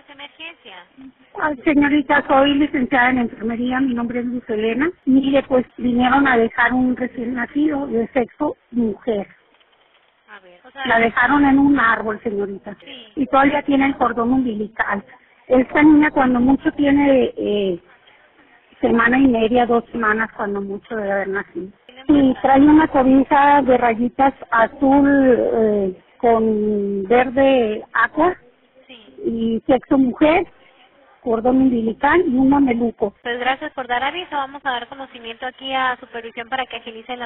de emergencia? Ay, señorita, soy licenciada en enfermería, mi nombre es Luz Elena. Mire, pues vinieron a dejar un recién nacido de sexo mujer. A ver, La dejaron en un árbol, señorita. Sí. Y todavía tiene el cordón umbilical. Esta niña cuando mucho tiene semana y media, 2 semanas cuando mucho debe haber nacido. Y trae una cobija de rayitas azul con verde aqua Sí. y sexo mujer, cordón umbilical y un mameluco. Pues gracias por dar aviso. Vamos a dar conocimiento aquí a supervisión para que agilicen la